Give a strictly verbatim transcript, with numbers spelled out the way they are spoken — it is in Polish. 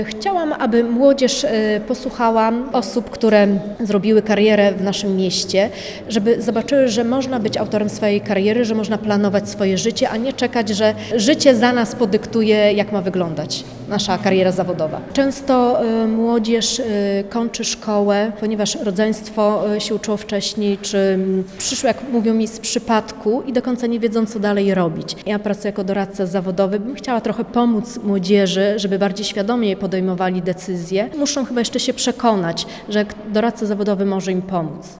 Chciałam, aby młodzież posłuchała osób, które zrobiły karierę w naszym mieście, żeby zobaczyły, że można być autorem swojej kariery, że można planować swoje życie, a nie czekać, że życie za nas podyktuje, jak ma wyglądać nasza kariera zawodowa. Często młodzież kończy szkołę, ponieważ rodzeństwo się uczyło wcześniej, czy przyszło, jak mówią mi, z przypadku i do końca nie wiedzą, co dalej robić. Ja pracuję jako doradca zawodowy, bym chciała trochę pomóc młodzieży, żeby bardziej świadomie podejmowali decyzje. Muszą chyba jeszcze się przekonać, że doradca zawodowy może im pomóc.